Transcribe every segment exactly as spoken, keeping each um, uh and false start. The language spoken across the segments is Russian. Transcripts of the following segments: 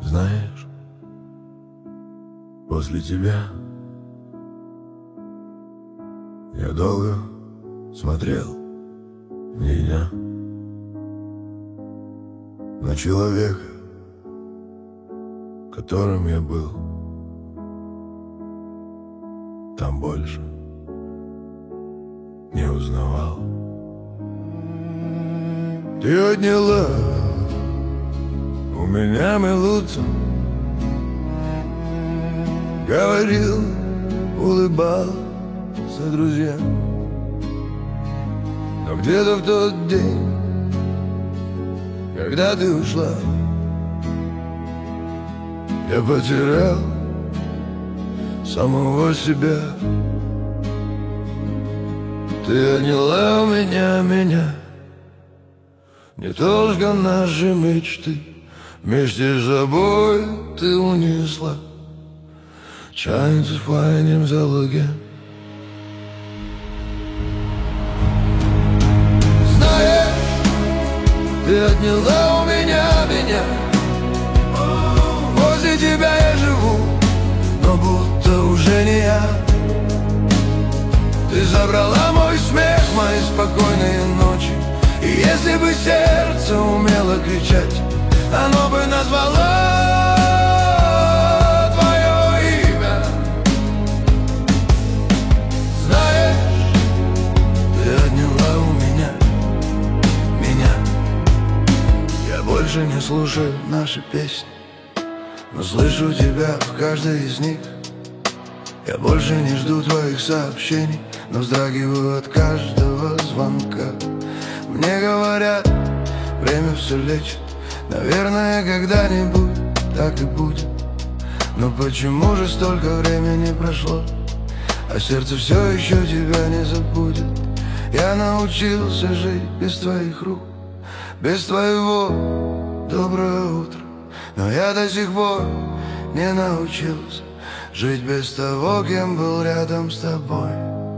Знаешь, после тебя я долго смотрел, не я, на человека, которым я был. Там больше не узнавал. Ты отняла у меня милуцу, говорил, улыбался друзьям. Но где-то в тот день, когда ты ушла, я потерял самого себя. Ты отняла у меня меня, не только наши мечты, вместе с собой ты унесла. Чайница в пойнем залоге. Знаешь, ты отняла у меня меня. Возле тебя я живу, но будто уже не я. Ты забрала мой смех, мои спокойные ночи. И если бы сердце умело кричать, оно бы назвало твое имя. Знаешь, ты отняла у меня меня. Я больше не слушаю наши песни, но слышу тебя в каждой из них. Я больше не жду твоих сообщений, но вздрагиваю от каждого звонка. Мне говорят, время все лечит. Наверное, когда-нибудь так и будет. Но почему же столько времени прошло, а сердце все еще тебя не забудет? Я научился жить без твоих рук, без твоего доброе утро. Но я до сих пор не научился жить без того, кем был рядом с тобой.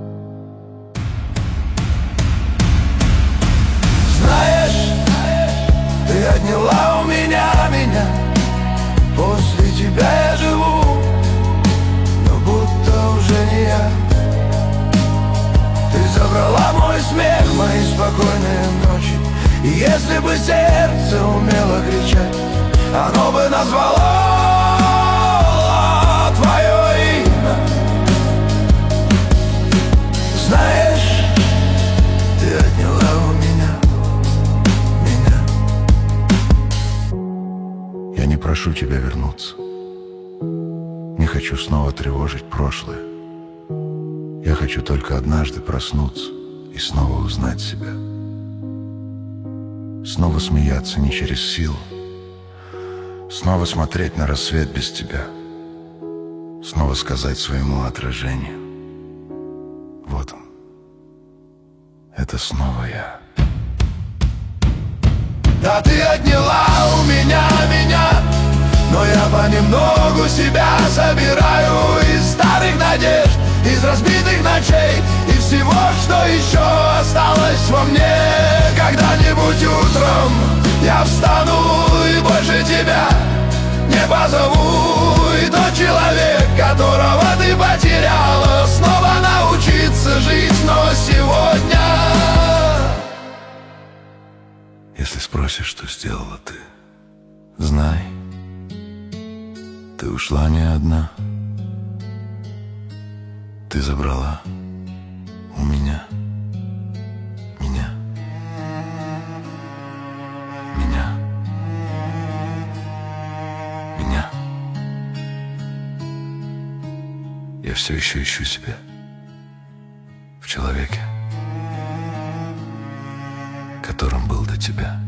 Знаешь, ты отняла у меня меня. После тебя я живу, но будто уже не я. Ты забрала мой смех, мои спокойные ночи. И если бы сердце умело кричать, оно бы назвало твое имя. Знаешь, ты отняла у меня меня. Я не прошу тебя вернуться, не хочу снова тревожить прошлое. Я хочу только однажды проснуться и снова узнать себя. Снова смеяться не через силу, снова смотреть на рассвет без тебя, снова сказать своему отражению: вот он, это снова я. Да ты отняла у меня меня, но я понемногу себя собираю из старых надежд, из разбитых ночей и всего, что еще осталось во мне. Когда-нибудь утром я встану и больше тебя не позову. И тот человек, которого ты потеряла, снова научиться жить, но сегодня. Если спросишь, что сделала ты, знай, ты ушла не одна. Ты забрала у меня меня меня меня. Я все еще ищу себя в человеке, которым был до тебя.